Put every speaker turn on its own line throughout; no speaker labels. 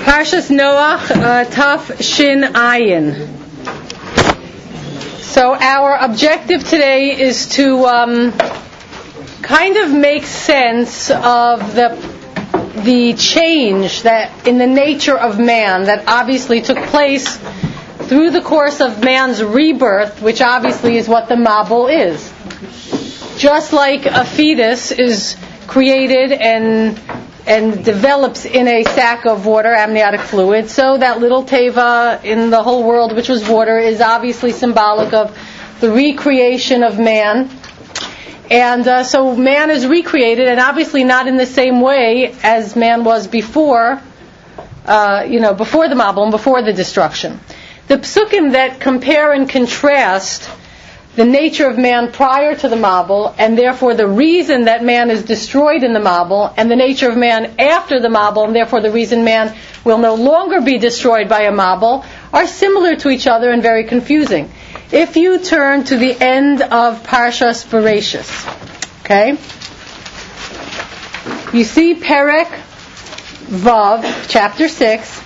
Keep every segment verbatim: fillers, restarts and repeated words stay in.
Parshas Noach, uh, Taf Shin Ayin. So our objective today is to um, kind of make sense of the the change that in the nature of man that obviously took place through the course of man's rebirth, which obviously is what the Mabul is. Just like a fetus is created and and develops in a sack of water, amniotic fluid, so that little teva in the whole world, which was water, is obviously symbolic of the recreation of man. And uh, so man is recreated, and obviously not in the same way as man was before, uh, you know, before the Mabul and before the destruction. The psukim that compare and contrast the nature of man prior to the Mabul, and therefore the reason that man is destroyed in the Mabul, and the nature of man after the Mabul, and therefore the reason man will no longer be destroyed by a Mabul, are similar to each other and very confusing. If you turn to the end of Parshas Bereshis, okay, you see Perek Vav, chapter six,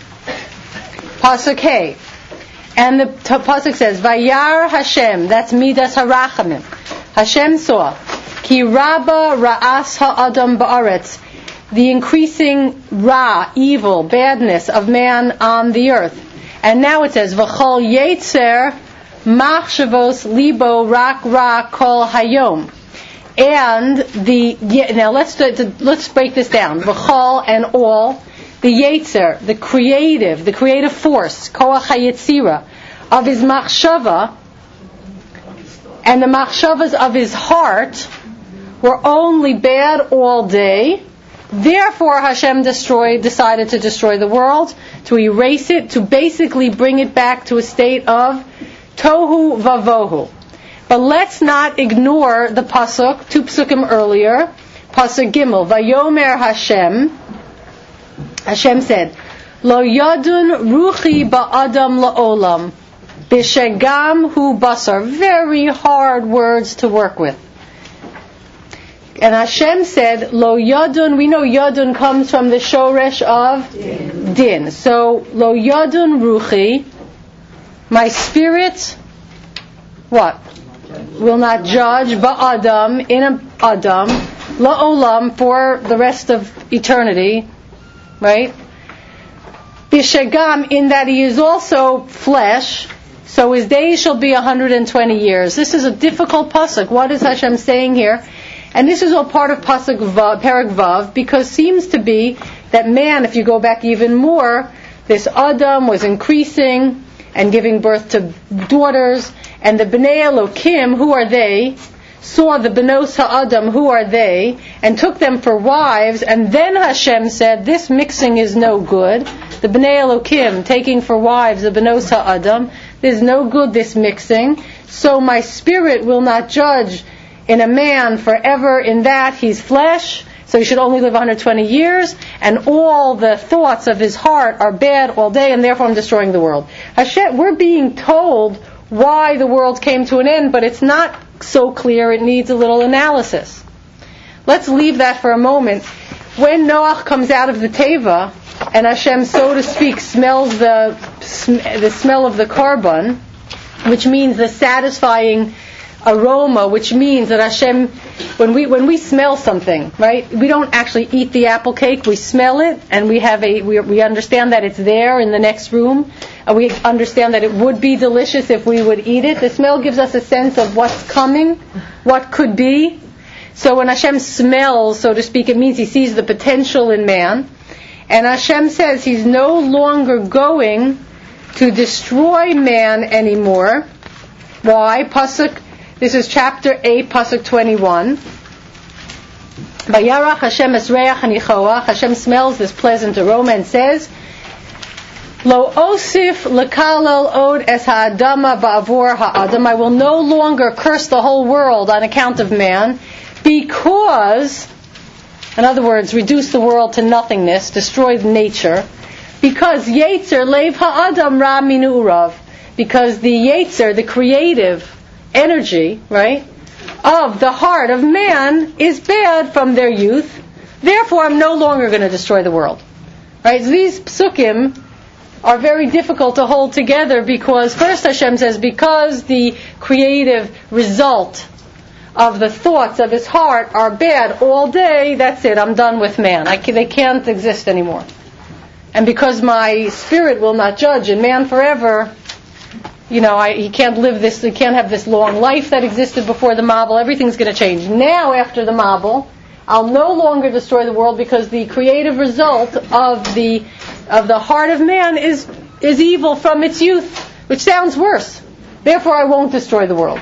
Pasuk Hey. And the pasuk says, "Vayar Hashem." That's Midas Harachamim. Hashem saw, Ki Rabba Ra'as Ha'adam Ba'aretz, the increasing ra, evil, badness of man on the earth. And now it says, V'chol Yetzer Machshavos Libo Rak Ra Kol Hayom. And the now let's let's break this down. V'chol and all. The Yetzer, the creative, the creative force, Koach HaYetzira, of his machshava, and the machshavas of his heart were only bad all day. Therefore, Hashem destroyed, decided to destroy the world, to erase it, to basically bring it back to a state of tohu vavohu. But let's not ignore the pasuk, two psukim earlier, pasuk Gimel, Vayomer Hashem. Hashem said, Lo yadun ruchi ba'adam la'olam, b'shegam hu basar. Very hard words to work with. And Hashem said, Lo yadun, we know yadun comes from the shoresh of din. din. So, Lo yadun ruchi, my spirit, what? Will not judge ba'adam, in a adam, la'olam, for the rest of eternity. Right? Bishagam, in that he is also flesh, so his days shall be one hundred twenty years. This is a difficult pasuk. What is Hashem saying here? And this is all part of pasuk Vav, Perek Vav, because it seems to be that man, if you go back even more, this Adam was increasing and giving birth to daughters, and the Bnei Elokim, who are they? Saw the Benos Ha'adam, who are they, and took them for wives, and then Hashem said, this mixing is no good. The Bnei Elokim, taking for wives the Benos Ha'adam, there's no good, this mixing. So my spirit will not judge in a man forever in that he's flesh, so he should only live one hundred twenty years, and all the thoughts of his heart are bad all day, and therefore I'm destroying the world. Hashem, we're being told why the world came to an end, but it's not so clear, it needs a little analysis. Let's leave that for a moment. When Noach comes out of the teva, and Hashem, so to speak, smells the the smell of the carbon, which means the satisfying aroma, which means that Hashem, when we when we smell something, right, we don't actually eat the apple cake, we smell it, and we have a we, we understand that it's there in the next room. We understand that it would be delicious if we would eat it. The smell gives us a sense of what's coming, what could be. So when Hashem smells, so to speak, it means He sees the potential in man. And Hashem says He's no longer going to destroy man anymore. Why? Pasuk, this is chapter eight, Pasuk twenty-one. Vayarach Hashem es reach hanichoach. Hashem smells this pleasant aroma and says, Lo osif lekalel od es ha'adama ba'avor ha'adam. I will no longer curse the whole world on account of man, because, in other words, reduce the world to nothingness, destroy nature, because Yetzer leiv ha'adam ra minu urav, because the Yetzer, the creative energy, right, of the heart of man is bad from their youth. Therefore, I'm no longer going to destroy the world. Right? So these psukim are very difficult to hold together because first Hashem says, because the creative result of the thoughts of his heart are bad all day, that's it, I'm done with man. I can, they can't exist anymore. And because my spirit will not judge in man forever, you know, I, he can't live this, he can't have this long life that existed before the Mabul. Everything's going to change. Now, after the Mabul, I'll no longer destroy the world because the creative result of the of the heart of man is is evil from its youth, which sounds worse. Therefore, I won't destroy the world.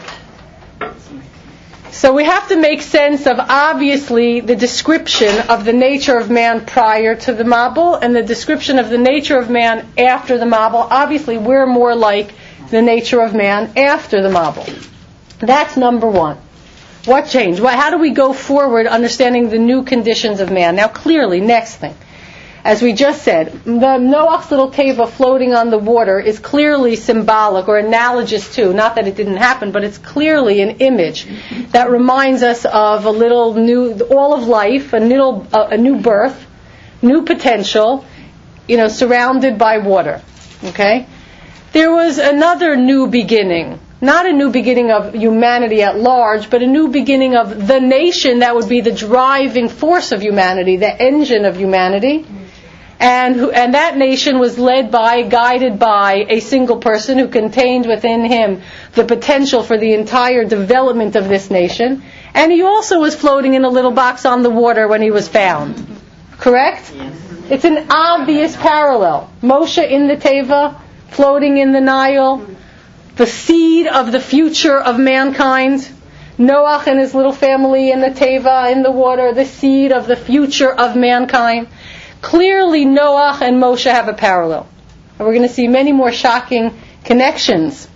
So we have to make sense of, obviously, the description of the nature of man prior to the Mabul and the description of the nature of man after the Mabul. Obviously, we're more like the nature of man after the Mabul. That's number one. What changed? Well, how do we go forward understanding the new conditions of man? Now, clearly, next thing. As we just said, the Noach's little teva floating on the water is clearly symbolic or analogous to, not that it didn't happen, but it's clearly an image that reminds us of a little new, all of life, a new, a new birth, new potential, you know, surrounded by water. Okay? There was another new beginning. Not a new beginning of humanity at large, but a new beginning of the nation that would be the driving force of humanity, the engine of humanity. And who, and that nation was led by, guided by a single person who contained within him the potential for the entire development of this nation. And he also was floating in a little box on the water when he was found. Correct? Yes. It's an obvious parallel. Moshe in the Teva, floating in the Nile, the seed of the future of mankind. Noach and his little family in the Teva, in the water, the seed of the future of mankind. Clearly, Noach and Moshe have a parallel. And we're going to see many more shocking connections.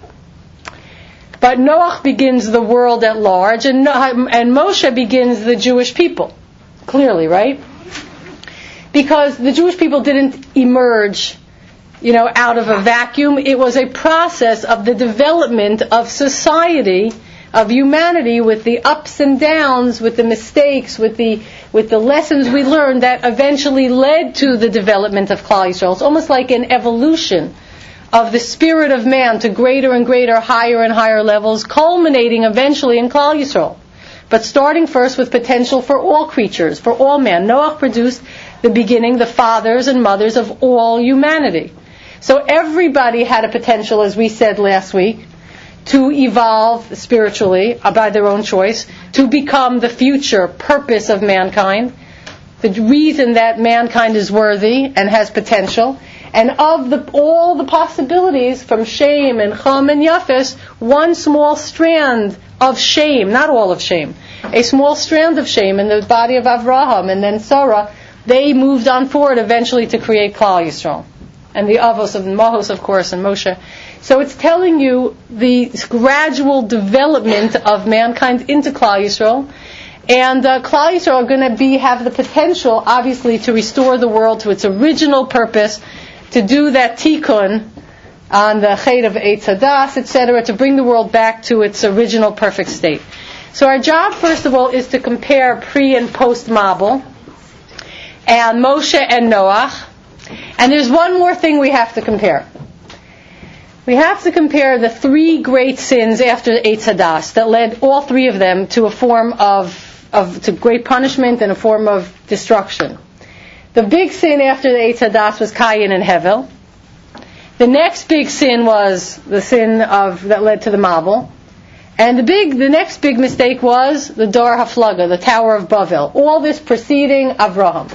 But Noach begins the world at large, and, and Moshe begins the Jewish people. Clearly, right? Because the Jewish people didn't emerge, you know, out of a vacuum. It was a process of the development of society, of humanity, with the ups and downs, with the mistakes, with the with the lessons we learned that eventually led to the development of Klal Yisrael. It's almost like an evolution of the spirit of man to greater and greater, higher and higher levels, culminating eventually in Klal Yisrael. But starting first with potential for all creatures, for all man. Noach produced the beginning, the fathers and mothers of all humanity. So everybody had a potential, as we said last week, to evolve spiritually by their own choice, to become the future purpose of mankind, the reason that mankind is worthy and has potential, and of the, all the possibilities from Shem and Cham and Yafes, one small strand of Shem, not all of Shem, a small strand of Shem in the body of Avraham and then Sarah, they moved on forward eventually to create Klal Yisrael. And the Avos of Mahos, of course, and Moshe. So it's telling you the gradual development of mankind into Klal Yisrael. And uh, Klal Yisrael are going to be have the potential, obviously, to restore the world to its original purpose, to do that tikkun on the Chet of Eitz Hadas, et cetera, to bring the world back to its original perfect state. So our job, first of all, is to compare pre and post Mabul, and Moshe and Noach. And there's one more thing we have to compare. We have to compare the three great sins after Eitz Hadas that led all three of them to a form of, of to great punishment and a form of destruction. The big sin after the Eitz Hadas was Cain and Hevel. The next big sin was the sin of that led to the Mabul. And the big, the next big mistake was the Dor HaFlaga, the Tower of Babel. All this preceding Avraham.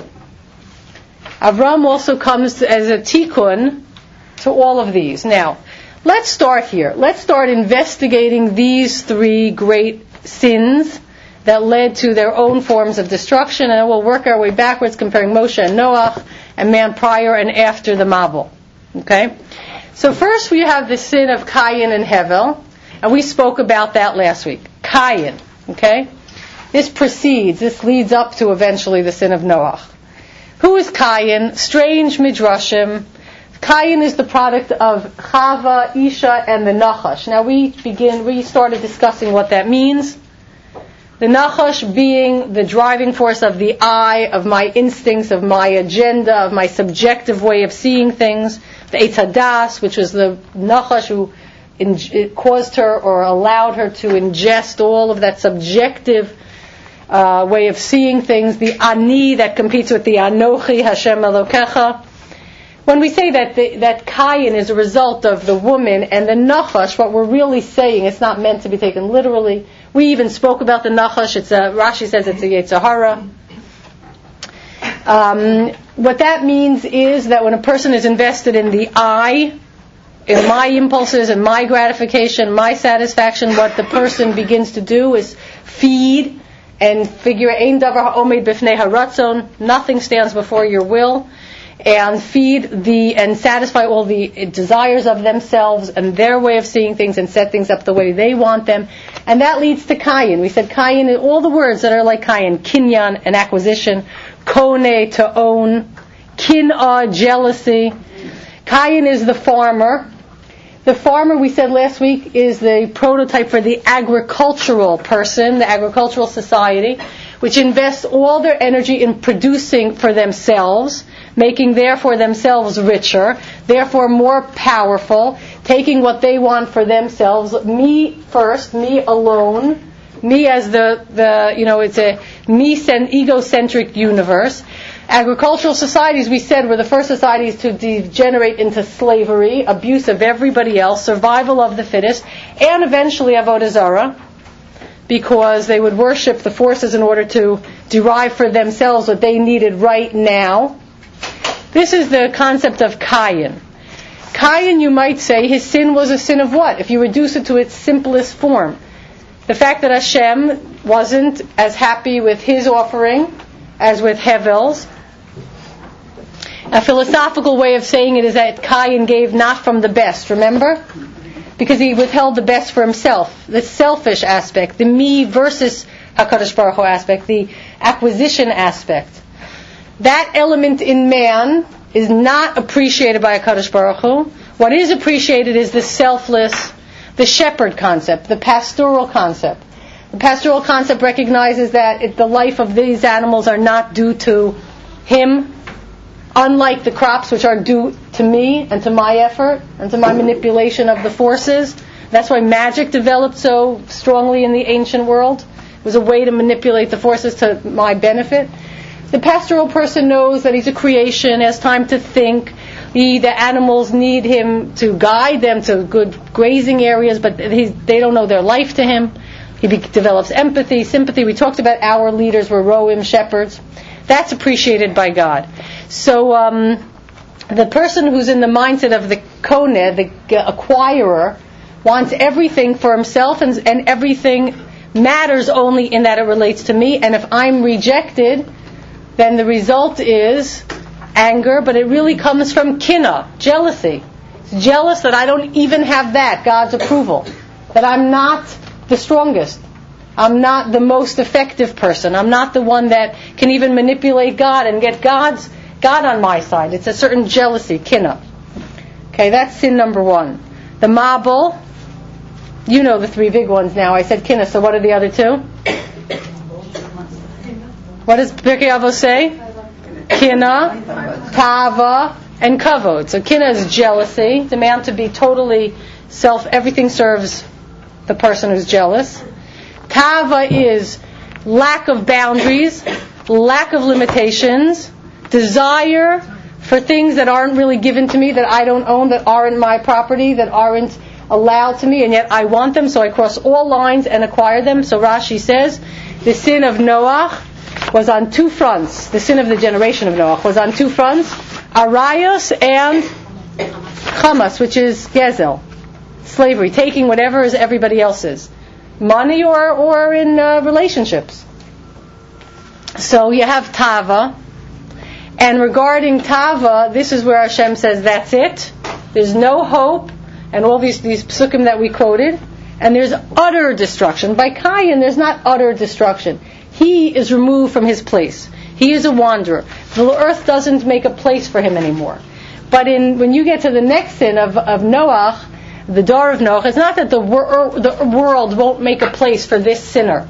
Avram also comes as a tikkun to all of these. Now, let's start here. Let's start investigating these three great sins that led to their own forms of destruction, and we'll work our way backwards, comparing Moshe and Noach and man prior and after the Mabul. Okay? So first we have the sin of Cain and Hevel, and we spoke about that last week. Cain. Okay? This precedes, this leads up to eventually the sin of Noach. Who is Cain? Strange midrashim. Cain is the product of Chava, Isha, and the Nachash. Now we begin, we started discussing what that means. The Nachash being the driving force of the I, of my instincts, of my agenda, of my subjective way of seeing things. The Eitz Hadas, which was the Nachash who in, it caused her or allowed her to ingest all of that subjective uh, way of seeing things. The Ani that competes with the Anochi, Hashem Elokecha. When we say that the, that Kayin is a result of the woman and the Nachash, what we're really saying, it's not meant to be taken literally. We even spoke about the Nachash. It's a, Rashi says it's a Yetzer Hara. Um, what that means is that when a person is invested in the I, in my impulses, in my gratification, my satisfaction, what the person begins to do is feed and figure Ein davar ha'omed b'fnei haratzon. Nothing stands before your will. And feed the and satisfy all the desires of themselves and their way of seeing things and set things up the way they want them. And that leads to Kayin. We said Kayin, all the words that are like Kayin, Kinyan, an acquisition, Kone, to own, Kin'ah, jealousy. Kayin is the farmer. The farmer, we said last week, is the prototype for the agricultural person, the agricultural society, which invests all their energy in producing for themselves, making therefore themselves richer, therefore more powerful, taking what they want for themselves, me first, me alone, me as the, the you know, it's a me-cent- egocentric universe. Agricultural societies, we said, were the first societies to degenerate into slavery, abuse of everybody else, survival of the fittest, and eventually avodah zarah, because they would worship the forces in order to derive for themselves what they needed right now. This is the concept of Kayin. Kayin, you might say, his sin was a sin of what? If you reduce it to its simplest form. The fact that Hashem wasn't as happy with his offering as with Hevel's. A philosophical way of saying it is that Kayin gave not from the best, remember? Because he withheld the best for himself. The selfish aspect, the me versus HaKadosh Baruch Hu aspect, the acquisition aspect. That element in man is not appreciated by HaKadosh Baruch Hu. What is appreciated is the selfless, the shepherd concept, the pastoral concept. The pastoral concept recognizes that it, the life of these animals are not due to him, unlike the crops which are due to me and to my effort and to my manipulation of the forces. That's why magic developed so strongly in the ancient world. It was a way to manipulate the forces to my benefit. The pastoral person knows that he's a creation, has time to think. He, the animals need him to guide them to good grazing areas, but he, they don't know their life to him. He be, develops empathy, sympathy. We talked about our leaders were roim, shepherds. That's appreciated by God. So um, the person who's in the mindset of the koneh, the acquirer, wants everything for himself, and, and everything matters only in that it relates to me. And if I'm rejected, then the result is anger, but it really comes from kinah, jealousy. It's jealous that I don't even have that, God's approval. That I'm not the strongest. I'm not the most effective person. I'm not the one that can even manipulate God and get God's God on my side. It's a certain jealousy, kinah. Okay, that's sin number one. The mabul, you know the three big ones now. I said kinah, so what are the other two? What does Pirkei Avos say? Kinah, tava, and kavod. So kinah is jealousy, demand to be totally self, everything serves the person who's jealous. Tava is lack of boundaries, lack of limitations, desire for things that aren't really given to me, that I don't own, that aren't my property, that aren't allowed to me, and yet I want them, so I cross all lines and acquire them. So Rashi says, the sin of Noach was on two fronts. The sin of the generation of Noach was on two fronts, arayos and chamas, which is gezel, slavery, taking whatever is everybody else's. Money or, or in uh, relationships. So you have tava. And regarding tava, this is where Hashem says, that's it. There's no hope. And all these, these psukim that we quoted. And there's utter destruction. By Kayin, there's not utter destruction. He is removed from his place. He is a wanderer. The earth doesn't make a place for him anymore. But in when you get to the next sin of, of Noach, the door of Noach, it's not that the, wor- the world won't make a place for this sinner.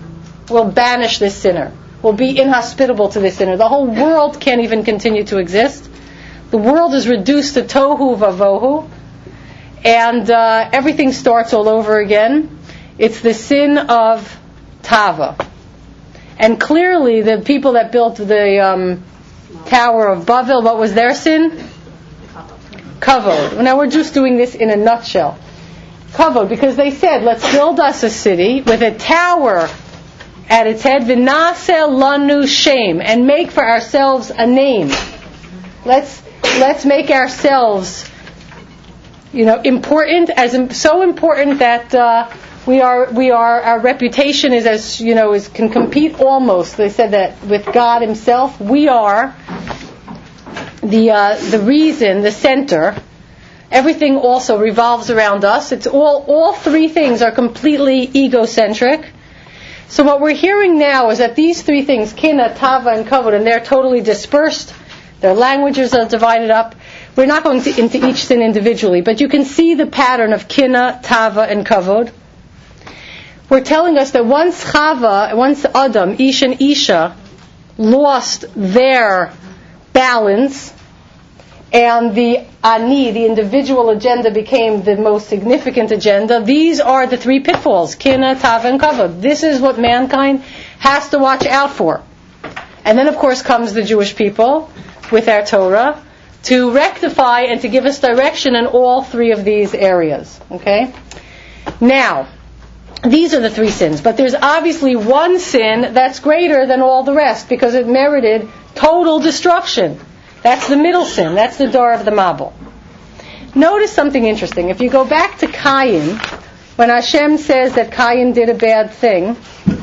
will banish this sinner, will be inhospitable to this sinner. The whole world can't even continue to exist. The world is reduced to tohu vavohu, and uh, everything starts all over again. It's the sin of tava. And clearly the people that built the um, Tower of Babel, what was their sin? Kavod. Now we're just doing this in a nutshell. Kavod, because they said, let's build us a city with a tower at its head, v'naseh lanu shem, and make for ourselves a name. Let's let's make ourselves, you know, important, as so important that uh, we are we are our reputation is as you know is can compete almost. They said that with God Himself, we are the uh, the reason, the center. Everything also revolves around us. It's all all three things are completely egocentric. So what we're hearing now is that these three things, kina, tava, and kavod, and they're totally dispersed. Their languages are divided up. We're not going to, into each sin individually, but you can see the pattern of kina, tava, and kavod. We're telling us that once Chava, once Adam, Ish and Isha, lost their balance, and the ani, the individual agenda, became the most significant agenda, these are the three pitfalls, kina, tava, and kavod. This is what mankind has to watch out for. And then, of course, comes the Jewish people with our Torah to rectify and to give us direction in all three of these areas. Okay? Now, these are the three sins, but there's obviously one sin that's greater than all the rest because it merited total destruction. That's the middle sin. That's the door of the Mabul. Notice something interesting. If you go back to Cain, when Hashem says that Cain did a bad thing,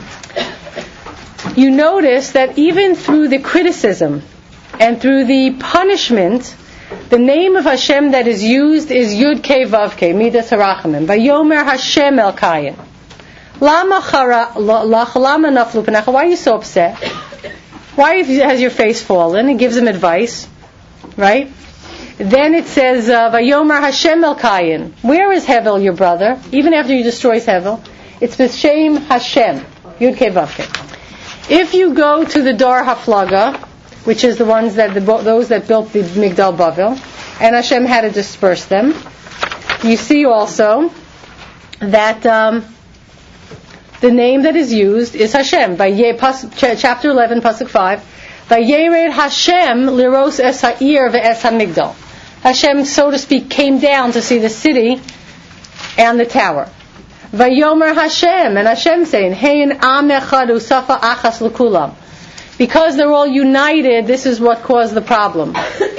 you notice that even through the criticism and through the punishment, the name of Hashem that is used is Yud Kei Vav Kei, Midas HaRachamim. Vayomer Hashem El Cain. Lama chara, lama naflu panecha. Why are you so upset? Why has your face fallen? It gives him advice, right? Then it says, Vayomer Hashem El Cain. Where is Hevel, your brother? Even after he destroys Hevel, it's B'Shem Hashem, Yud Kei Vav Kei. If you go to the Dar Haflaga, which is the ones that the, those that built the Migdal Bavel, and Hashem had to disperse them, you see also that um, the name that is used is Hashem. By chapter eleven, pasuk five, Vayered Hashem liros es ha'ir ve'es ha'migdal. Hashem, so to speak, came down to see the city and the tower. Vayomer Hashem, and Hashem saying, Hein am echad usafa achas l'kulam. Because they're all united, this is what caused the problem.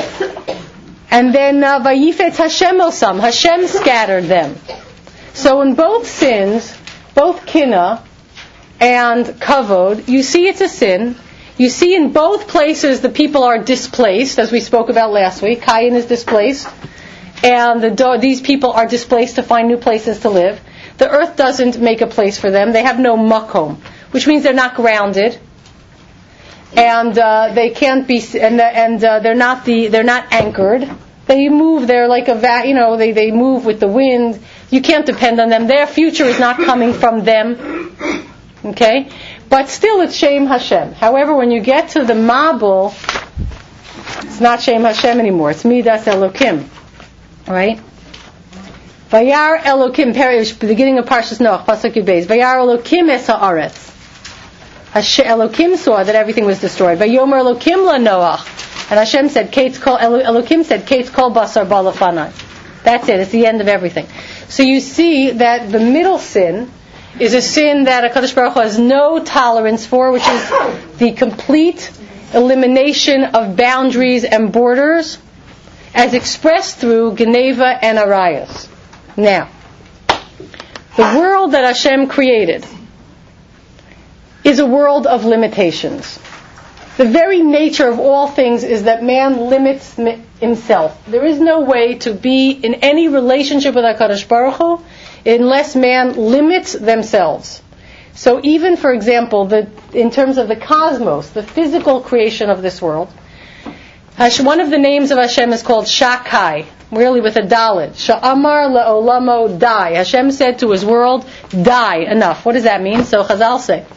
And then uh, Vayifetz Hashem osam, Hashem scattered them. So in both sins, both kina and kavod, you see it's a sin. You see in both places the people are displaced, as we spoke about last week. Cain is displaced, and the, these people are displaced to find new places to live. The earth doesn't make a place for them. They have no makom, which means they're not grounded, and uh, they can't be, and and uh, they're not the they're not anchored. They move. They're like a va- you know they they move with the wind. You can't depend on them. Their future is not coming from them. Okay, but still it's Shem Hashem. However, when you get to the Mabul, it's not Shem Hashem anymore. It's Midas Elokim, right? Vayar Elokim, perish, beginning of Parshas Noach, pasuk Yud Beis. Vayar Elokim es haaretz. Hashem Elokim saw that everything was destroyed. Vayomer Elokim la Noach, and Hashem said, "Kates kol Elokim said, Kates kol basar balafanai." That's it. It's the end of everything. So you see that the middle sin is a sin that HaKadosh Baruch Hu has no tolerance for, which is the complete elimination of boundaries and borders, as expressed through Geneva and Arayos. Now, the world that Hashem created is a world of limitations. The very nature of all things is that man limits himself. There is no way to be in any relationship with HaKadosh Baruch Hu unless man limits themselves. So even, for example, the, in terms of the cosmos, the physical creation of this world, one of the names of Hashem is called Shakai, really with a Dalet. Sha'amar le'olamo die. Hashem said to his world, die, enough. What does that mean? So Chazal say,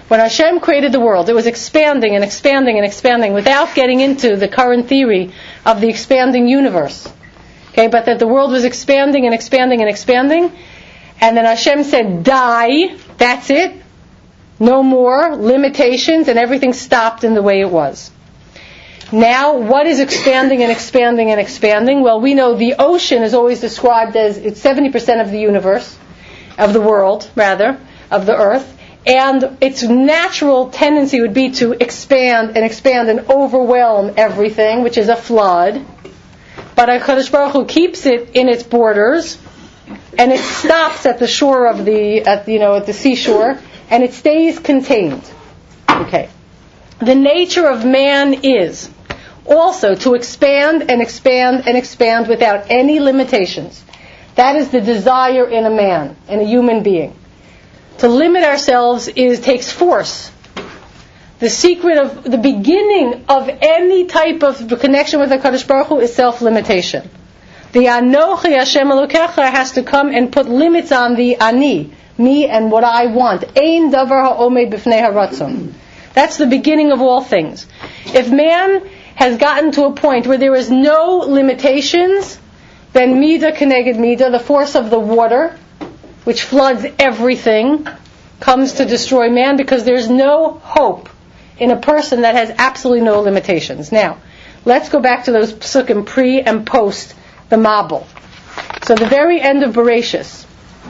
When Hashem created the world, it was expanding and expanding and expanding without getting into the current theory of the expanding universe. Okay, but that the world was expanding and expanding and expanding, and then Hashem said, die, that's it, no more limitations, and everything stopped in the way it was. Now, what is expanding and expanding and expanding? Well, we know the ocean is always described as, it's seventy percent of the universe, of the world, rather, of the earth, and its natural tendency would be to expand and expand and overwhelm everything, which is a flood. But HaKadosh Baruch Hu keeps it in its borders, and it stops at the shore of the, at, you know, at the seashore, and it stays contained. Okay. The nature of man is also to expand and expand and expand without any limitations. That is the desire in a man, in a human being. To limit ourselves is takes force. The secret of the beginning of any type of connection with HaKadosh Baruch Hu is self-limitation. The Anochi Hashem Elokecha has to come and put limits on the Ani, me and what I want. Ein davar ha'omed b'fnei haratzon. That's the beginning of all things. If man has gotten to a point where there is no limitations, then Midah Keneged Midah, the force of the water, which floods everything, comes to destroy man because there's no hope in a person that has absolutely no limitations. Now, let's go back to those psukim pre and post the Mabul. So the very end of Bereshis,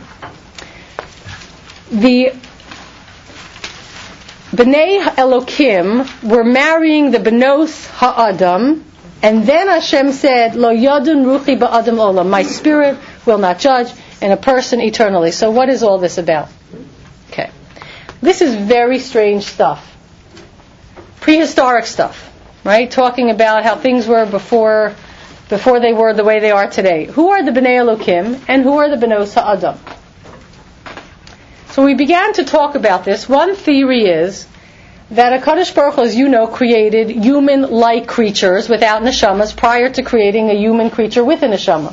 the Bnei Elokim were marrying the Benos Ha'adam, and then Hashem said, Lo Yadun Ruchi Ba'adam Olam, my spirit will not judge in a person eternally. So what is all this about? Okay. This is very strange stuff. Prehistoric stuff, right? Talking about how things were before before they were the way they are today. Who are the Bnei Elokim and who are the Benos Ha'adam? So we began to talk about this. One theory is that HaKadosh Baruch Hu, as you know, created human-like creatures without neshamas prior to creating a human creature with a neshama.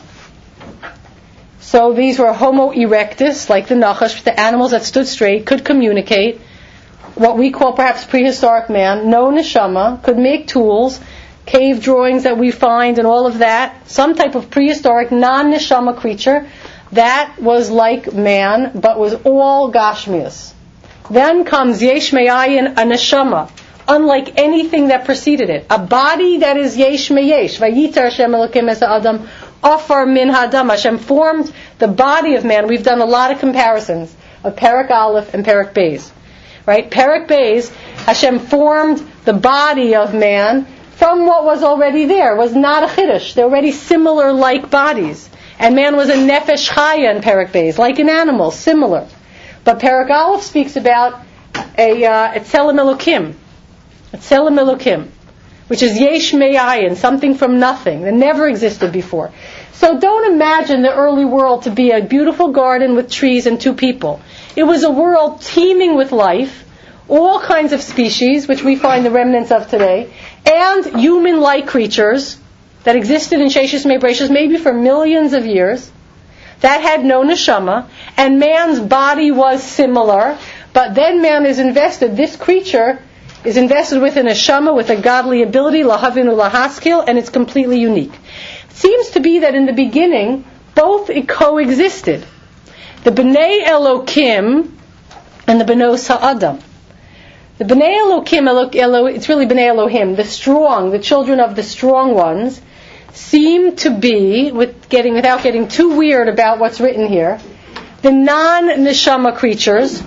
So these were Homo erectus, like the Nachash, the animals that stood straight, could communicate, what we call perhaps prehistoric man, no neshama, could make tools, cave drawings that we find and all of that, some type of prehistoric non-neshama creature that was like man, but was all gashmias. Then comes Yesh Me'ayin, a neshama, unlike anything that preceded it. A body that is Yesh Me'yesh. Vayitar Hashem Elokim es Adam, Afar min Hadam. Hashem formed the body of man. We've done a lot of comparisons of Perek Aleph and Perek Beis. Right? Perek Beis, Hashem formed the body of man from what was already there. It was not a chiddush. They're already similar like bodies. And man was a nefesh chaya in Perek Beis, like an animal, similar. But Perek Aleph speaks about a uh, Etzelem Elokim, Etzelem Elokim, which is Yesh Me'ayin, something from nothing that never existed before. So don't imagine the early world to be a beautiful garden with trees and two people. It was a world teeming with life, all kinds of species, which we find the remnants of today, and human-like creatures that existed in Sheshis Me'breshis maybe for millions of years, that had no neshama, and man's body was similar, but then man is invested, this creature is invested with a neshama, with a godly ability, lahavinu lahaskil, and it's completely unique. It seems to be that in the beginning, both coexisted. The Bnei Elokim and the Benos Ha'adam. The Bnei Elokim, Elo, Elo, it's really Bnei Elohim, the strong, the children of the strong ones, seem to be, with getting without getting too weird about what's written here, the non-neshama creatures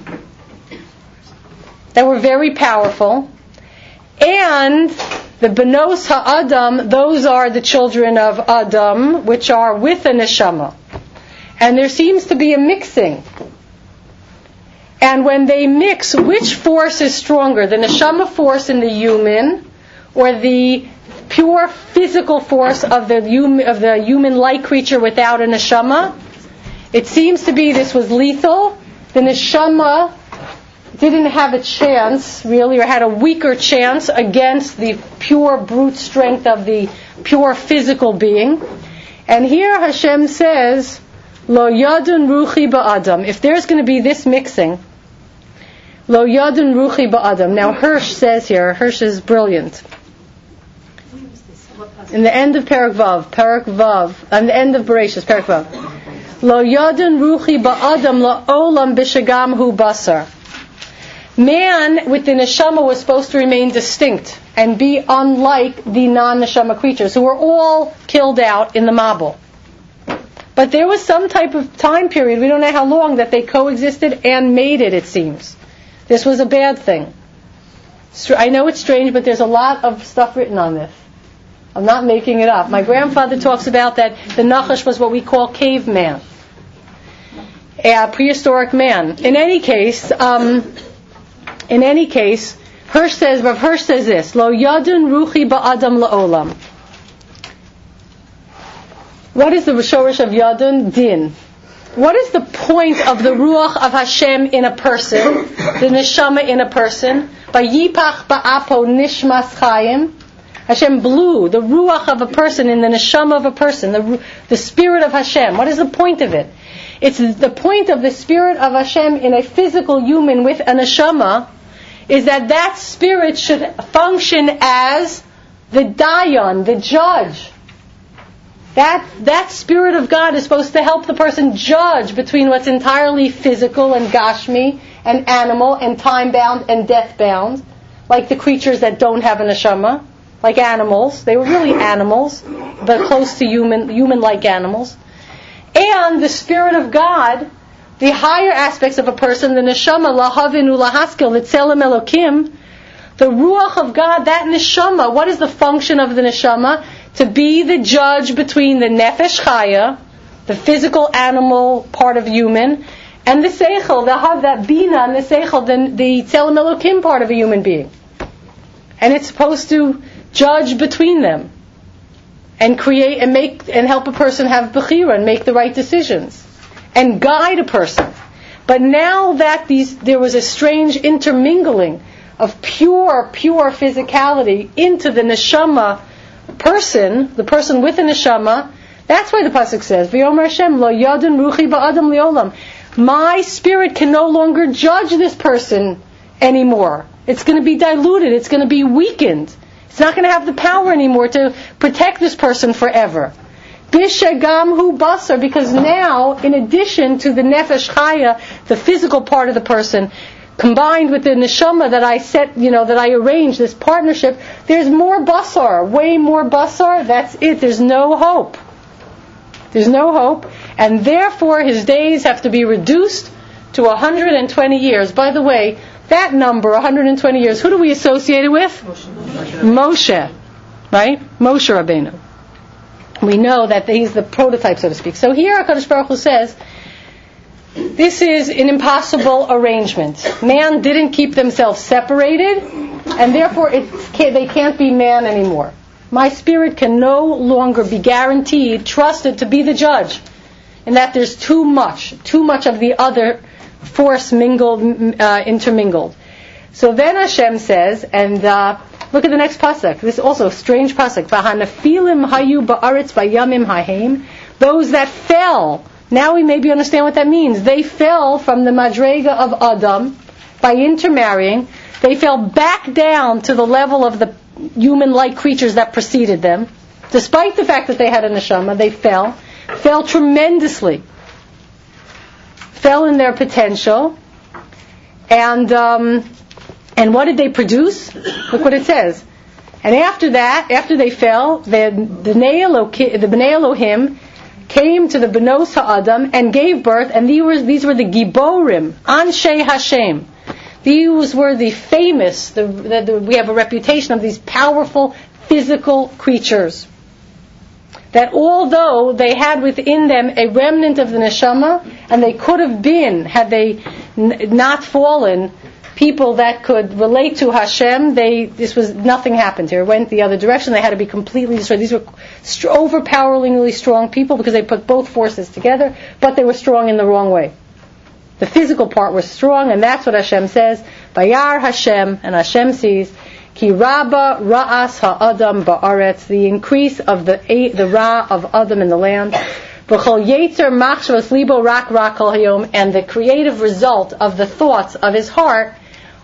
that were very powerful, and the Benos Ha'adam, those are the children of Adam, which are with a neshama. And there seems to be a mixing. And when they mix, which force is stronger, the neshama force in the human, or the pure physical force of the human, of the human-like creature without a neshama? It seems to be this was lethal. The neshama didn't have a chance, really, or had a weaker chance against the pure brute strength of the pure physical being. And here Hashem says, Lo yadun ruchi ba'adam. If there's going to be this mixing, Lo yadun ruchi ba'adam. Now Hirsch says here, Hirsch is brilliant. In the end of Perek Vav, Perek Vav, on the end of Bereshis, Perek Vav. Lo yadun ruchi ba'adam la olam b'shagam hu basar. Man with the neshama was supposed to remain distinct and be unlike the non-neshama creatures who were all killed out in the Mabul. But there was some type of time period, we don't know how long, that they coexisted and made it, it seems. This was a bad thing. I know it's strange, but there's a lot of stuff written on this. I'm not making it up. My grandfather talks about that the Nachash was what we call caveman, a prehistoric man. In any case, um, in any case, Hirsch says, Rav Hirsch says this: Lo yadun ruchi ba'adam la'olam. What is the shorish of yadun? Din. What is the point of the ruach of Hashem in a person, the neshama in a person? By yipach ba'apo nishmas chayim. Hashem blew the ruach of a person in the neshama of a person, the the spirit of Hashem. What is the point of it? It's the point of the spirit of Hashem in a physical human with a neshama is that that spirit should function as the dayan, the judge. That that spirit of God is supposed to help the person judge between what's entirely physical and gashmi and animal and time-bound and death-bound, like the creatures that don't have a neshama, like animals. They were really animals, but close to human, human-like animals. And the spirit of God, the higher aspects of a person, the neshama, lahavinu lahaskil, the tzelem elokim, the ruach of God, that neshama, what is the function of the neshama? To be the judge between the nefesh chaya, the physical animal part of human, and the seichel, the hav, that bina, and the seichel, the, the tzelem elokim part of a human being. And it's supposed to judge between them and create and make and help a person have bechira and make the right decisions and guide a person. But now that these there was a strange intermingling of pure, pure physicality into the neshama person, the person with a neshama, that's why the pasuk says, "V'yomer Hashem lo yadun ruchi ba'adam li'olam." My spirit can no longer judge this person anymore. It's going to be diluted. It's going to be weakened. It's not going to have the power anymore to protect this person forever. Bishagam hu basar, because now, in addition to the nefesh chaya, the physical part of the person, combined with the neshama that I set, you know, that I arranged, this partnership, there's more basar, way more basar. That's it. There's no hope. There's no hope, and therefore his days have to be reduced to one hundred twenty years. By the way, that number, one hundred twenty years, who do we associate it with? Moshe. Moshe, right? Moshe Rabbeinu. We know that he's the prototype, so to speak. So here HaKadosh Baruch Hu says, this is an impossible arrangement. Man didn't keep themselves separated, and therefore it's, they can't be man anymore. My spirit can no longer be guaranteed, trusted to be the judge, and that there's too much, too much of the other force mingled, uh, intermingled. So then Hashem says, and uh, look at the next pasuk. This is also a strange pasuk. V'hanafilim hayu ba'aretz v'yamim hahem. Those that fell. Now we maybe understand what that means. They fell from the madrega of Adam by intermarrying. They fell back down to the level of the human-like creatures that preceded them. Despite the fact that they had a neshama, they fell. Fell tremendously. Fell in their potential. And um, and what did they produce? Look what it says. And after that, after they fell, the the Bnei Elohim, the Bnei Elohim came to the Benos Ha'adam and gave birth, and these were, these were the Giborim, Anshei Hashem. These were the famous, the, the, the, we have a reputation of these powerful physical creatures. That although they had within them a remnant of the neshama, and they could have been, had they n- not fallen, people that could relate to Hashem, they this was nothing happened here. It went the other direction. They had to be completely destroyed. These were st- overpoweringly strong people because they put both forces together, but they were strong in the wrong way. The physical part was strong, and that's what Hashem says. Bayar Hashem, and Hashem sees, Ki Rabba Ra'as Ha'adam Ba'aretz, the increase of the the Ra of Adam in the land. V'chol Yetzer Machshavos Libo Rak Rak Kol Hayom, and the creative result of the thoughts of his heart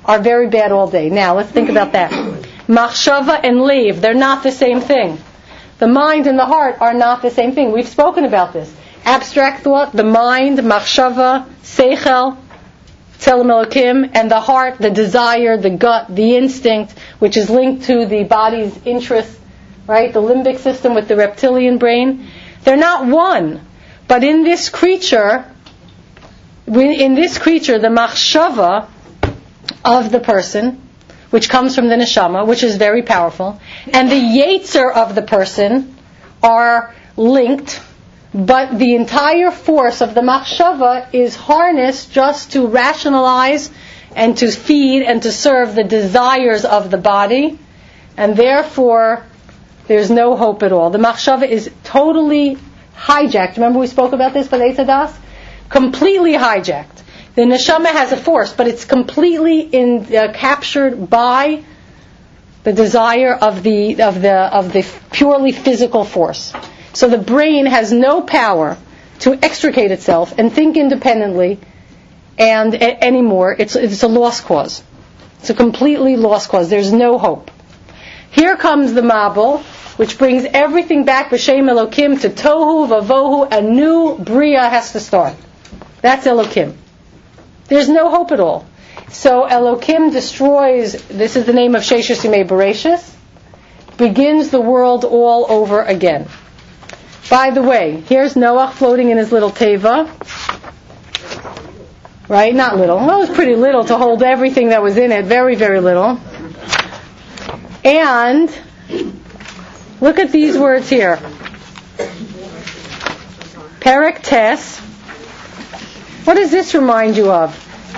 are very bad all day. Now, let's think about that. Machshava and Lev, they're not the same thing. The mind and the heart are not the same thing. We've spoken about this. Abstract thought, the mind, Machshava, Seichel, Tzelem Elokim, and the heart, the desire, the gut, the instinct, which is linked to the body's interest, right? The limbic system with the reptilian brain. They're not one. But in this creature, in this creature, the Machshava of the person, which comes from the neshama, which is very powerful, and the yetzer of the person are linked, but the entire force of the machshava is harnessed just to rationalize and to feed and to serve the desires of the body, and therefore there's no hope at all. The machshava is totally hijacked. Remember we spoke about this by the Eitz Hadas? Completely hijacked. The neshama has a force, but it's completely in, uh, captured by the desire of the of the of the purely physical force. So the brain has no power to extricate itself and think independently, and a- anymore. It's it's a lost cause. It's a completely lost cause. There's no hope. Here comes the Mabul, which brings everything back b'Shem Elokim to Tohu Vavohu. A new Bria has to start. That's Elokim. There's no hope at all. So Elokim destroys, this is the name of Sheshus Yimei Bereshis, begins the world all over again. By the way, here's Noach floating in his little teva. Right? Not little. Well, it was pretty little to hold everything that was in it. Very, very little. And look at these words here. Perek Tes. What does this remind you of?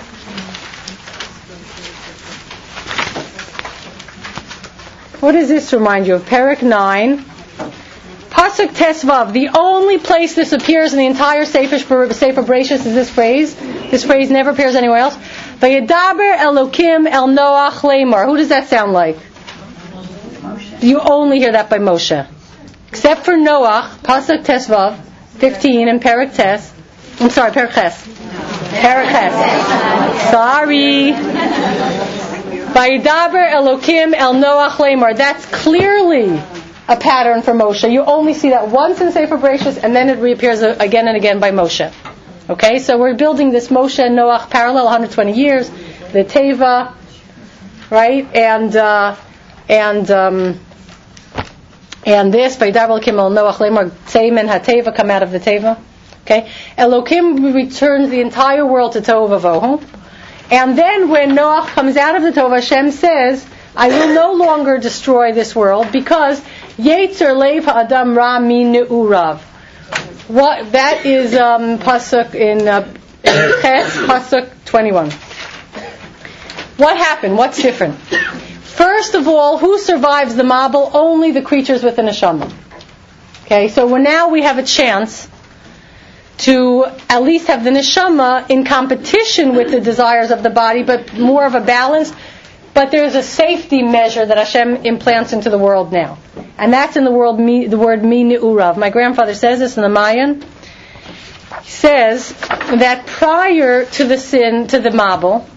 What does this remind you of? Perek nine. Pasuk Tesvav. The only place this appears in the entire Sefer, Sefer Bereshis is this phrase. This phrase never appears anywhere else. Vayedaber Elokim El Noach Lemar. Who does that sound like? You only hear that by Moshe. Except for Noach, Pasuk Tesvav, fifteen, and Perek Tes. I'm sorry, Perek Ches. Perek Ches. Sorry. Vayedaber Elokim El Noach Lemar. That's clearly a pattern for Moshe. You only see that once in Sefer Bereshis, and then it reappears again and again by Moshe. Okay, so we're building this Moshe and Noach parallel, one hundred twenty years, the Teva, right, and uh, and um, and this Vayedaber Elokim El Noach Lemar, Tzemen HaTeva, come out of the Teva. Okay, Elokim returns the entire world to Tohu Vavohu, and then when Noach comes out of the Tova, Hashem says, I will no longer destroy this world because Yetzer Lev Ha'adam Ra Min Ne'urav. What that is um, pasuk in uh, Ches, pasuk twenty-one. What happened? What's different? First of all, who survives the Mabul? Only the creatures with the neshama. Okay, so we're, now we have a chance to at least have the neshama in competition with the desires of the body, but more of a balance. But there's a safety measure that Hashem implants into the world now. And that's in the world, the word mi ne'urav. My grandfather says this in the Mayan. He says that prior to the sin, to the Mabul,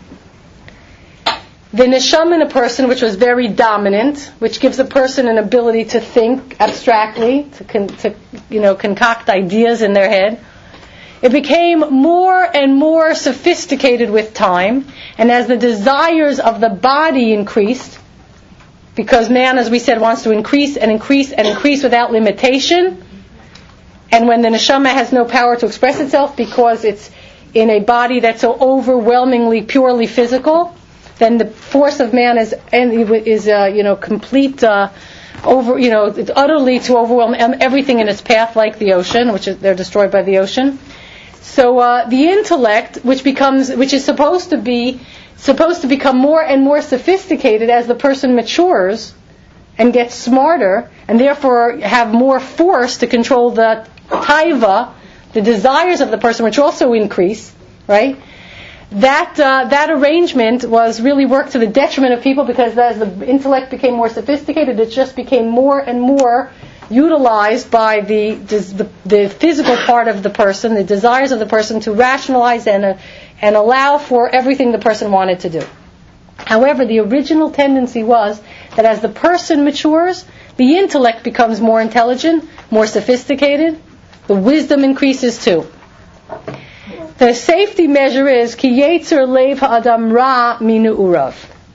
the neshama in a person, which was very dominant, which gives a person an ability to think abstractly, to, con, to you know, concoct ideas in their head, it became more and more sophisticated with time, and as the desires of the body increased, because man, as we said, wants to increase and increase and increase without limitation, and when the neshama has no power to express itself because it's in a body that's so overwhelmingly purely physical, then the force of man is is uh, you know complete uh, over you know it's utterly to overwhelm everything in its path, like the ocean, which is they're destroyed by the ocean. So uh, the intellect, which becomes, which is supposed to be, supposed to become more and more sophisticated as the person matures and gets smarter, and therefore have more force to control the taiva, the desires of the person, which also increase, right? That uh, that arrangement was really worked to the detriment of people, because as the intellect became more sophisticated, it just became more and more utilized by the, the the physical part of the person, the desires of the person, to rationalize and uh, and allow for everything the person wanted to do. However, the original tendency was that as the person matures, the intellect becomes more intelligent, more sophisticated, the wisdom increases too. The safety measure is ki yetzer leiv ha'adam ra minu urav.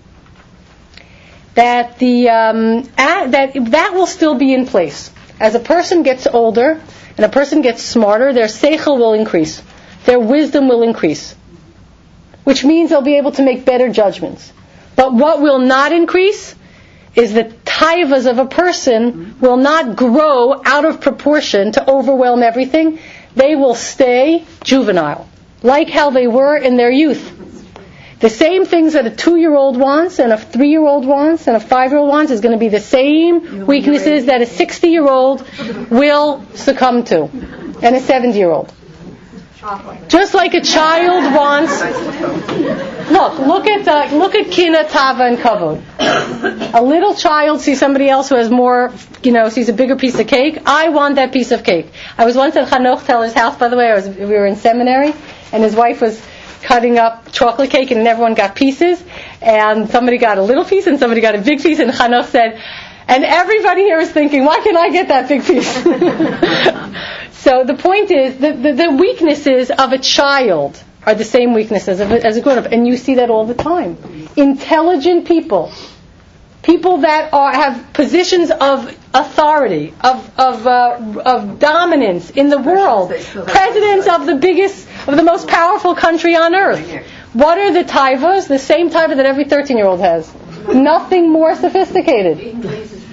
That the um, a, that that will still be in place. As a person gets older and a person gets smarter, their seichel will increase, their wisdom will increase, which means they'll be able to make better judgments. But what will not increase is the taivas of a person will not grow out of proportion to overwhelm everything. They will stay juvenile, like how they were in their youth. The same things that a two-year-old wants and a three-year-old wants and a five-year-old wants is going to be the same weaknesses that a sixty-year-old will succumb to, and a seventy-year-old. Just like a child wants. Look, look at uh, look at kina, tava, and kavod. A little child sees somebody else who has more, you know, sees a bigger piece of cake. I want that piece of cake. I was once at Hanoch Teller's house, by the way. I was, we were in seminary, and his wife was cutting up chocolate cake, and everyone got pieces. And somebody got a little piece, and somebody got a big piece. And Hanoch said, and everybody here is thinking, why can't I get that big piece? So the point is, the, the, the weaknesses of a child are the same weaknesses of a, as a grown-up, and you see that all the time. Intelligent people, people that are, have positions of authority, of of uh, of dominance in the world, presidents of the biggest, of the most powerful country on earth. What are the taivas? The same taiva that every thirteen-year-old has. Nothing more sophisticated.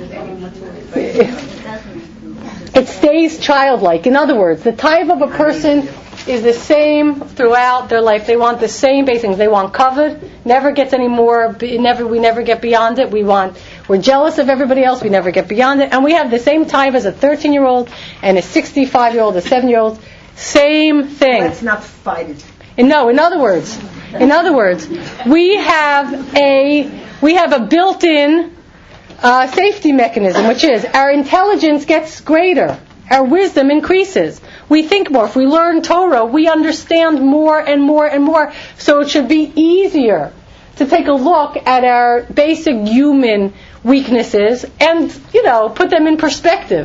It stays childlike. In other words, the type of a person is the same throughout their life. They want the same basic things. They want kavod, never gets any more. Never, we never get beyond it. We want, we're jealous of everybody else. We never get beyond it. And we have the same type as a thirteen-year-old and a sixty-five-year-old, a seven-year-old. Same thing.
Let's not fight it.
And no, in other words, in other words, we have a we have a built-in Uh, safety mechanism, which is our intelligence gets greater, our wisdom increases. We think more. If we learn Torah, we understand more and more and more. So it should be easier to take a look at our basic human weaknesses and, you know, put them in perspective.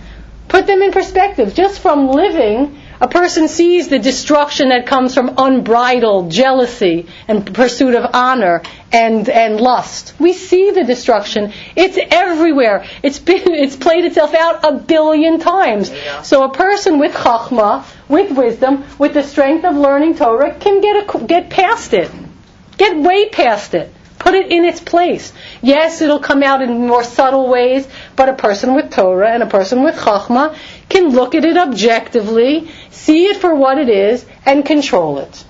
Put them in perspective. Just from living, a person sees the destruction that comes from unbridled jealousy and pursuit of honor and and lust. We see the destruction. It's everywhere. It's been, it's played itself out a billion times. So a person with chachma, with wisdom, with the strength of learning Torah, can get a, get past it, get way past it. Put it in its place. Yes, it'll come out in more subtle ways, but a person with Torah and a person with Chachma can look at it objectively, see it for what it is, and control it.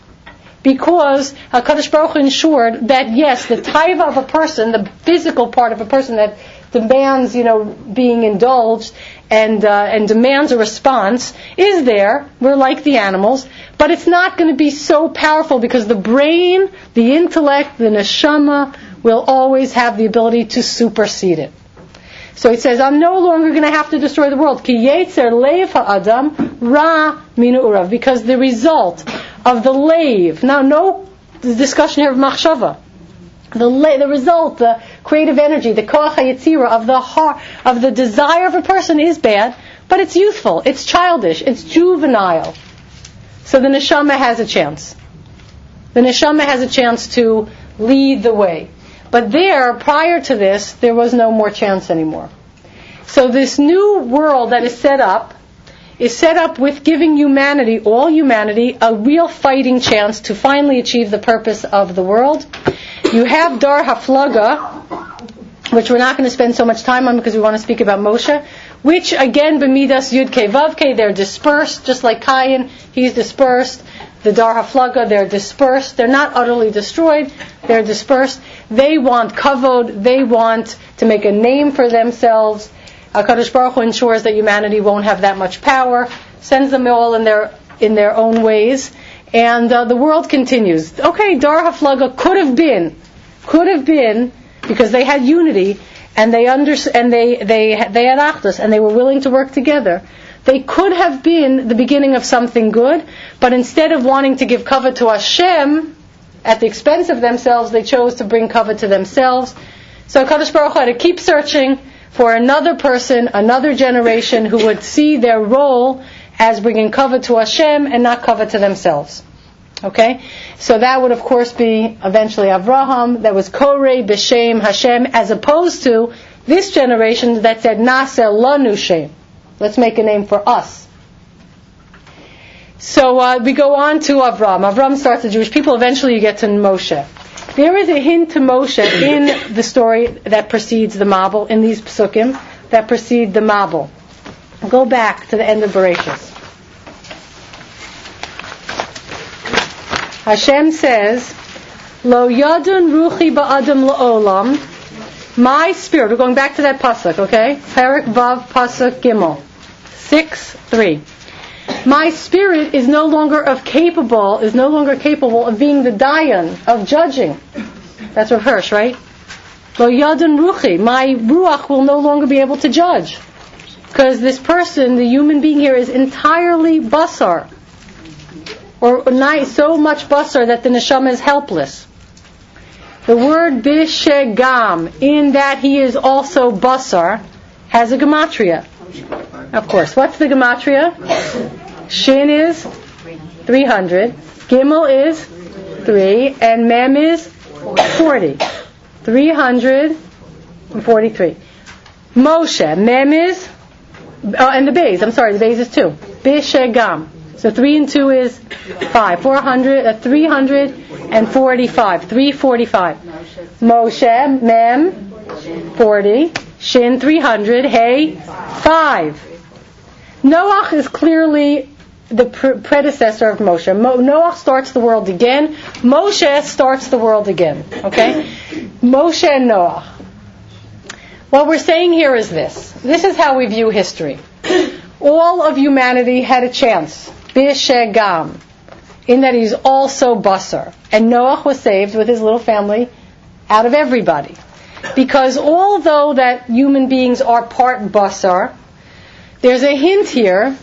Because HaKadosh Baruch Hu ensured that, yes, the taiva of a person, the physical part of a person that demands, you know, being indulged and uh, and demands a response, is there. We're like the animals. But it's not going to be so powerful because the brain, the intellect, the neshama will always have the ability to supersede it. So he says, I'm no longer going to have to destroy the world. Ki yetzer leiv ha'adam ra minu urav. Because the result of the leiv, now no discussion here of machshava. The le- the result, the creative energy, the koach hayetzira of the heart, of the desire of a person is bad, but it's youthful, it's childish, it's juvenile. So the neshama has a chance. The neshama has a chance to lead the way. But there, prior to this, there was no more chance anymore. So this new world that is set up is set up with giving humanity, all humanity, a real fighting chance to finally achieve the purpose of the world. You have Dar Haflaga, which we're not going to spend so much time on because we want to speak about Moshe, which again, B'midas Yud Kei Vav Kei, they're dispersed, just like Cain, he's dispersed. The Dar Haflaga, they're dispersed. They're not utterly destroyed, they're dispersed. They want kavod, they want to make a name for themselves. HaKadosh Baruch Hu ensures that humanity won't have that much power, sends them all in their in their own ways, and uh, the world continues. Okay, Dar Haflaga could have been, could have been, because they had unity, and they under, and they they they had achdus, and they were willing to work together. They could have been the beginning of something good, but instead of wanting to give cover to Hashem, at the expense of themselves, they chose to bring kavod to themselves. So HaKadosh Baruch Hu had to keep searching for another person, another generation who would see their role as bringing kavod to Hashem and not kavod to themselves. Okay? So that would of course be eventually Avraham, that was Korei B'Shem Hashem, as opposed to this generation that said Naseh Lanu Shem. Let's make a name for us. So uh, we go on to Avram. Avram starts the Jewish people. Eventually you get to Moshe. There is a hint to Moshe in the story that precedes the Mabul, in these psukim that precede the Mabul. Go back to the end of Bereshis. Hashem says, Lo yadun ruchi ba'adam la'olam. My spirit, we're going back to that pasuk, okay? Perek Vav pasuk Gimel. six three. My spirit is no longer of capable, is no longer capable of being the dayan, of judging. That's Rav Hirsch, right? Lo yadun ruchi. My ruach will no longer be able to judge. Because this person, the human being here, is entirely basar. Or so much basar that the neshama is helpless. The word bishegam, in that he is also basar, has a gematria. Of course. What's the gematria? Shin is three hundred. Gimel is three. And Mem is forty. three hundred forty-three. Moshe. Mem is, oh, and the Beis. I'm sorry, the Beis is two. Bishegam. So three and two is five. Four hundred, uh, three hundred and forty-five. Three forty-five. Moshe, Mem, forty. Shin, three hundred. Hey, five. Noach is clearly the pre- predecessor of Moshe. Mo- Noach starts the world again. Moshe starts the world again. Okay? Moshe and Noach. What we're saying here is this. This is how we view history. All of humanity had a chance. Bishegam. In that he's also basar. And Noach was saved with his little family out of everybody. Because although that human beings are part basar, there's a hint here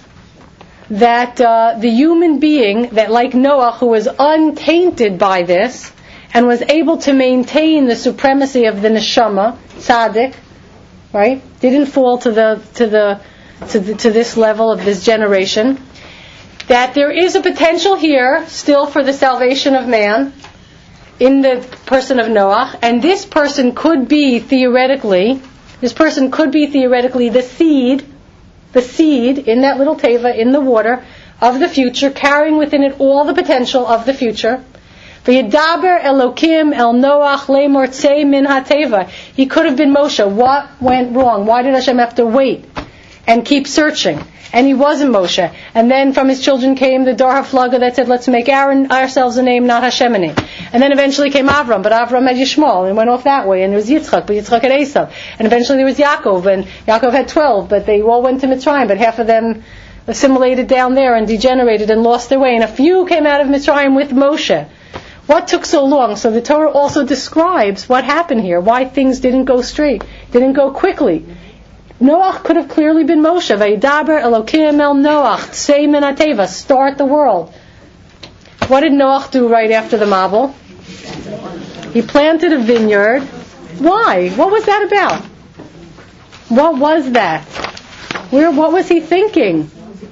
that uh, the human being, that like Noach, who was untainted by this, and was able to maintain the supremacy of the neshama, tzaddik, right? Didn't fall to the to the to the, to this level of this generation. That there is a potential here still for the salvation of man in the person of Noach, and this person could be theoretically, this person could be theoretically the seed, the seed in that little teva in the water of the future, carrying within it all the potential of the future. V'yidaber Elokim el Noach le'mor tzei min ha'teva. He could have been Moshe. What went wrong? Why did Hashem have to wait and keep searching? And he wasn't Moshe. And then from his children came the Dar HaFlaga that said, let's make our, ourselves a name, not Hashem a name. And then eventually came Avram, but Avram had Yishmael and went off that way. And there was Yitzchak, but Yitzchak had Esav. And eventually there was Yaakov, and Yaakov had twelve, but they all went to Mitzrayim, but half of them assimilated down there and degenerated and lost their way. And a few came out of Mitzrayim with Moshe. What took so long? So the Torah also describes what happened here, why things didn't go straight, didn't go quickly. Noach could have clearly been Moshe. Vayidaber Elokim el Noach tzei min ha'teva. Start the world. What did Noach do right after the Mabul? He planted a vineyard. Why? What was that about? What was that? Where? What was he thinking?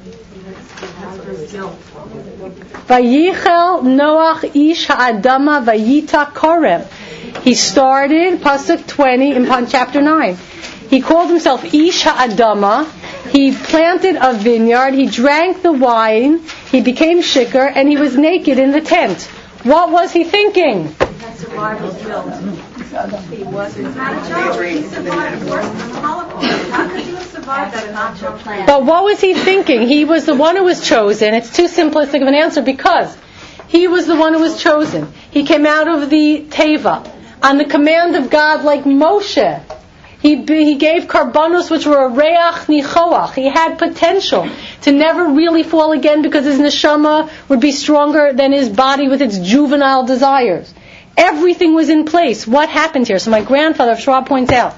Vayichel Noach ish ha'adama vayita korem. He started pasuk twenty in chapter nine. He called himself Ish Ha'adama. He planted a vineyard. He drank the wine. He became shikar, and he was naked in the tent. What was he thinking?
That's survival guilt. He wasn't not a child. He survived worse than the Holocaust. How could you have survived that and not your plan?
But what was he thinking? He was the one who was chosen. It's too simplistic of an answer because he was the one who was chosen. He came out of the Teva on the command of God, like Moshe. He he gave karbanos which were a reach nichoach. He had potential to never really fall again because his neshama would be stronger than his body with its juvenile desires. Everything was in place. What happened here? So my grandfather, Schwab, points out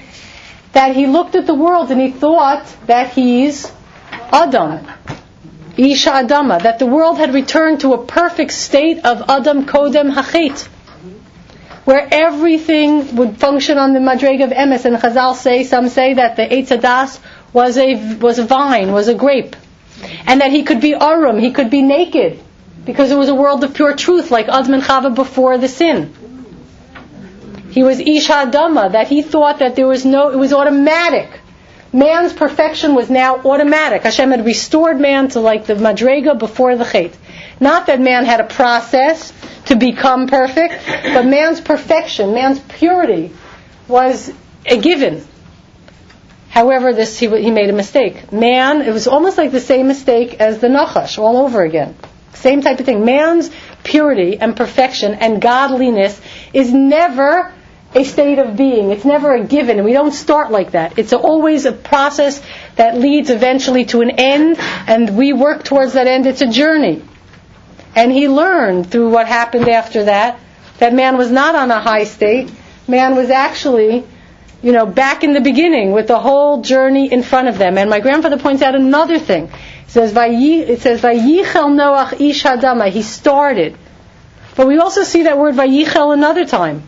that he looked at the world and he thought that he's Adam. Isha Adama, that the world had returned to a perfect state of Adam Kodem Hachit, where everything would function on the Madrega of Emes. And Chazal say, some say that the Eitz Hadas was a was a vine, was a grape, and that he could be Arum, he could be naked, because it was a world of pure truth, like Adam and Chava before the sin. He was Isha Adama, that he thought that there was no, it was automatic. Man's perfection was now automatic. Hashem had restored man to like the Madrega before the Chet. Not that man had a process to become perfect, but man's perfection, man's purity was a given. However, this he, he made a mistake. Man, it was almost like the same mistake as the Nachash, all over again. Same type of thing. Man's purity and perfection and godliness is never a state of being. It's never a given, and we don't start like that. It's always a process that leads eventually to an end, and we work towards that end. It's a journey. And he learned through what happened after that, that man was not on a high state. Man was actually, you know, back in the beginning with the whole journey in front of them. And my grandfather points out another thing. It says, it says, Vayichel Noach ish hadama. He started. But we also see that word Vayichel another time.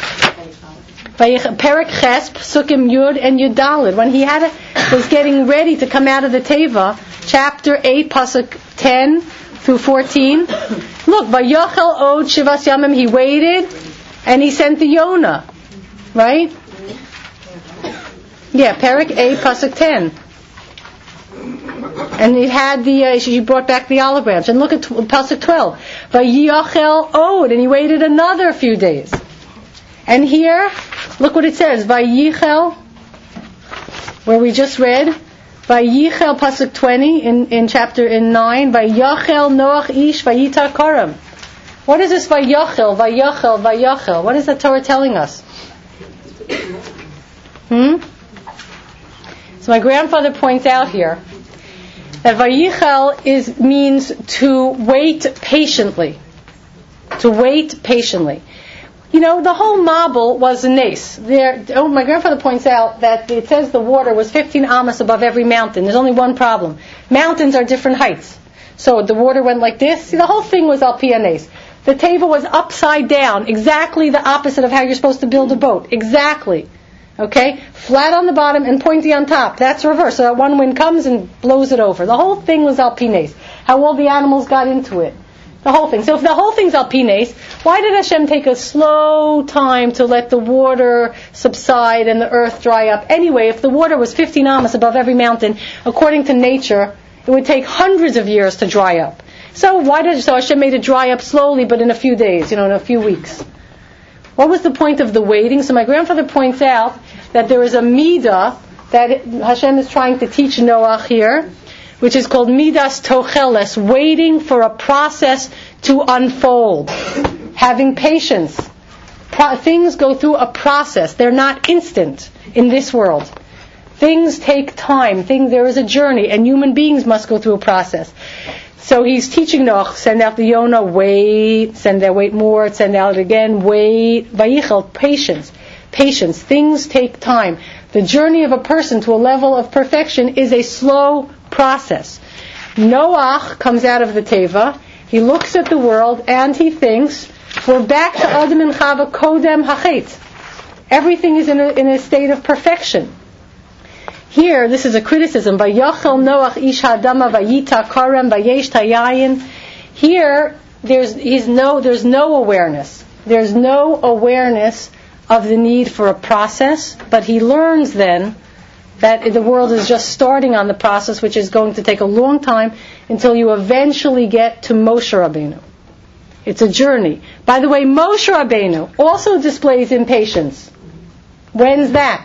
Perek Ches, Psukim Yud and Yud Daled. When he had a, was getting ready to come out of the Teva, chapter eight, Pasuk ten through fourteen. Look, Vayochel Od Shivas Yamim, he waited, and he sent the Yonah. Right? Yeah, Perek eight, Pasuk ten. And it had the, uh, she brought back the olive branch. And look at t- Pasuk twelve. Vayochel Od, and he waited another few days. And here, look what it says, Vayichel, where we just read, Vayichel Pasuk twenty in, in chapter in nine, Vayachel Noach Ish Vayitar Karam. What is this Vayachel, Vayachel, Vayachel? What is the Torah telling us? Hmm? So my grandfather points out here that Vayichel is means to wait patiently. To wait patiently. You know, the whole Mabul was a nace. There, oh, my grandfather points out that it says the water was fifteen amas above every mountain. There's only one problem. Mountains are different heights. So the water went like this. See, the whole thing was al pi nace. The table was upside down, exactly the opposite of how you're supposed to build a boat. Exactly. Okay? Flat on the bottom and pointy on top. That's reverse. So that one wind comes and blows it over. The whole thing was al pi nace. How all the animals got into it. The whole thing. So if the whole thing's al pi nace, why did Hashem take a slow time to let the water subside and the earth dry up? Anyway, if the water was fifteen amas above every mountain, according to nature, it would take hundreds of years to dry up. So why did so Hashem made it dry up slowly, but in a few days, you know, in a few weeks? What was the point of the waiting? So my grandfather points out that there is a midah that Hashem is trying to teach Noach here, which is called Midas Tocheles, waiting for a process to unfold. Having patience. Pro- things go through a process. They're not instant in this world. Things take time. Thing, there is a journey, and human beings must go through a process. So he's teaching Noach, send out the Yonah, wait, send out, wait more, send out again, wait. Vayichel, patience. Patience. Things take time. The journey of a person to a level of perfection is a slow process. Noach comes out of the Teva, he looks at the world, and he thinks, we're back to Adam and Chava Kodem Hachet. Everything is in a, in a state of perfection. Here, this is a criticism. Vayachel Noach ish hadama vayita karem vayesh tayayin. Here, there's he's no there's no awareness. There's no awareness of the need for a process, but he learns then that the world is just starting on the process, which is going to take a long time until you eventually get to Moshe Rabbeinu. It's a journey. By the way, Moshe Rabbeinu also displays impatience. When's that?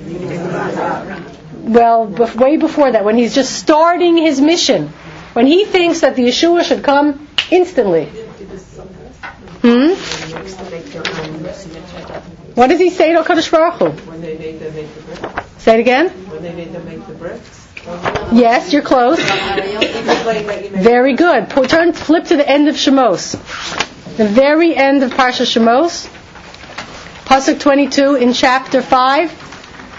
Well, way before that, when he's just starting his mission. When he thinks that the Yeshua should come instantly. Hmm? What does he say to HaKadosh Baruch Hu?
When they made them make the bricks.
Say it again?
When they made them make the bricks.
Yes, you're close. Very good. Turn, flip to the end of Shemos. The very end of Parsha Shemos. Pasuk twenty-two in chapter five.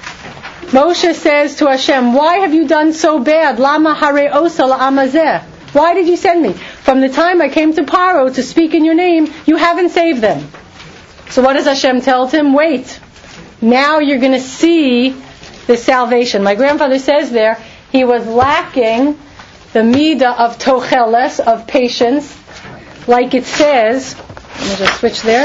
Moshe says to Hashem, why have you done so bad? Lama hare osa la'amazeh. Why did you send me? From the time I came to Paro to speak in your name, you haven't saved them. So what does Hashem tell him? Wait. Now you're going to see the salvation. My grandfather says there, he was lacking the midah of tocheles, of patience, like it says. Let me just switch there.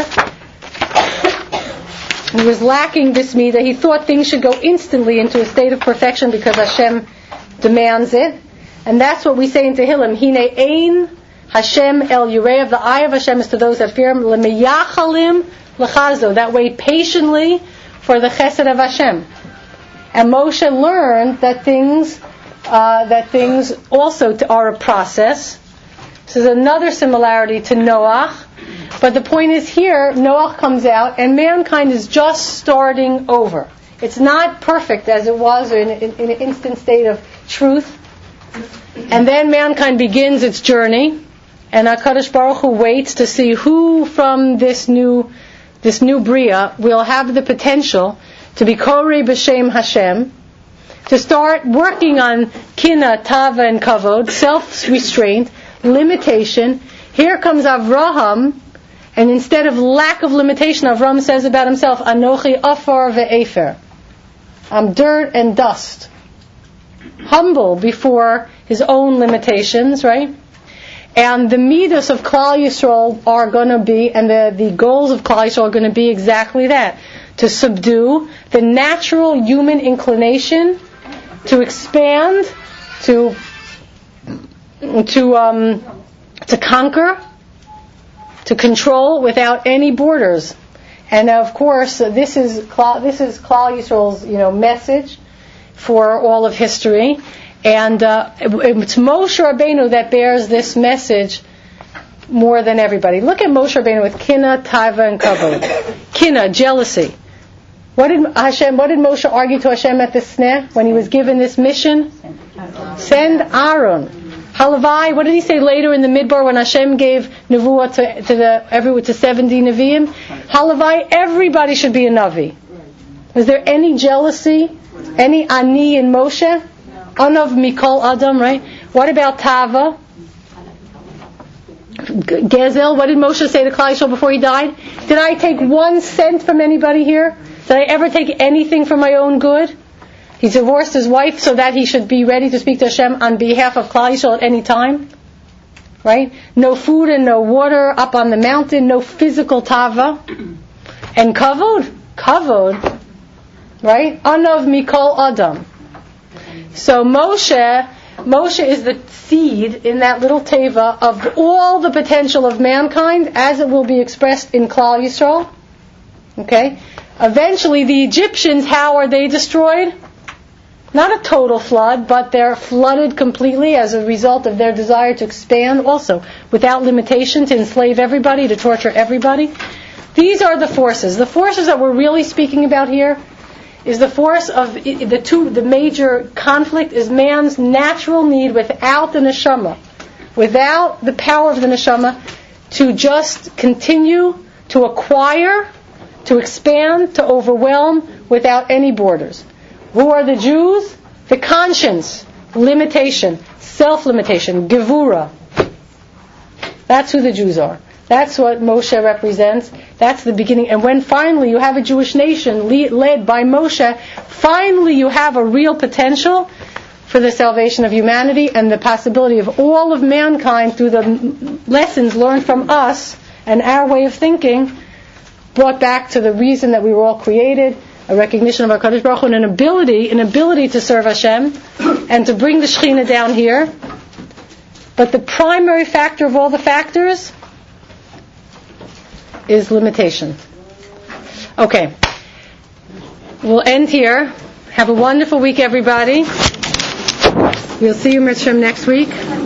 He was lacking this midah. He thought things should go instantly into a state of perfection because Hashem demands it. And that's what we say in Tehillim. Hine ein Hashem el yurev. The eye of Hashem is to those that fear Him. Lemeyachalim lechazo. That wait patiently for the chesed of Hashem. And Moshe learned that things, uh, that things also are a process. This is another similarity to Noach. But the point is here, Noach comes out and mankind is just starting over. It's not perfect as it was in, in, in an instant state of truth. And then mankind begins its journey. And HaKadosh Baruch Hu waits to see who from this new, this new Bria will have the potential to be Korei B'Shem Hashem, to start working on Kina, Tava, and Kavod, self-restraint, limitation. Here comes Avraham, and instead of lack of limitation, Avraham says about himself, Anochi Afar ve'efer. I'm dirt and dust. Humble before his own limitations, right? And the midas of Klal Yisrael are going to be, and the, the goals of Klal Yisrael are going to be exactly that. To subdue the natural human inclination to expand, to to um, to conquer, to control without any borders. And of course, uh, this is Klal, this is Klal Yisrael's you know message for all of history, and uh, it, it's Moshe Rabbeinu that bears this message more than everybody. Look at Moshe Rabbeinu with Kina, Taiva, and Kavod. Kina, jealousy. What did Hashem? What did Moshe argue to Hashem at the sneh when he was given this mission? Send Aaron. Halavai. What did he say later in the Midbar when Hashem gave nevuah to, to the every to seventy neviim? Halavai. Everybody should be a navi. Was there any jealousy, any ani in Moshe? Anav mikol adam. Right. What about Tava? Gezel. What did Moshe say to Klal Yisrael before he died? Did I take one cent from anybody here? Did I ever take anything for my own good? He divorced his wife so that he should be ready to speak to Hashem on behalf of Klal Yisrael at any time. Right? No food and no water up on the mountain, no physical tava. And kavod? Kavod. Right? Anav mikol adam. So Moshe, Moshe is the seed in that little teva of all the potential of mankind as it will be expressed in Klal Yisrael. Okay? Eventually, the Egyptians, how are they destroyed? Not a total flood, but they're flooded completely as a result of their desire to expand also, without limitation, to enslave everybody, to torture everybody. These are the forces. The forces that we're really speaking about here is the force of the two, the major conflict is man's natural need without the neshama, without the power of the neshama, to just continue to acquire, to expand, to overwhelm without any borders. Who are the Jews? The conscience, limitation, self-limitation, gevura. That's who the Jews are. That's what Moshe represents. That's the beginning. And when finally you have a Jewish nation led by Moshe, finally you have a real potential for the salvation of humanity and the possibility of all of mankind through the lessons learned from us and our way of thinking, brought back to the reason that we were all created, a recognition of our Kadosh Baruch Hu, and an ability, an ability to serve Hashem and to bring the Shekhinah down here. But the primary factor of all the factors is limitation. Okay. We'll end here. Have a wonderful week, everybody. We'll see you, Mitzvah, next week.